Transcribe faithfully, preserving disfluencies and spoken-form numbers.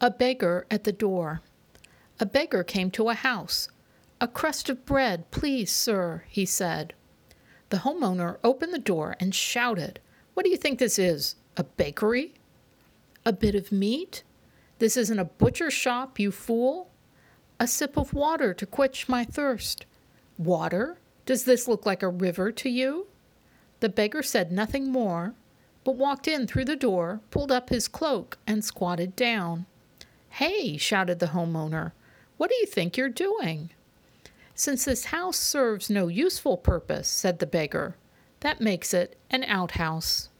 A beggar at the door. A beggar came to a house. "A crust of bread, please, sir," he said. The homeowner opened the door and shouted, "What do you think this is, a bakery?" "A bit of meat?" "This isn't a butcher's shop, you fool." "A sip of water to quench my thirst." "Water? Does this look like a river to you?" The beggar said nothing more, but walked in through the door, pulled up his cloak, and squatted down. "Hey!" shouted the homeowner. "What do you think you're doing?" "Since this house serves no useful purpose," said the beggar, "that makes it an outhouse."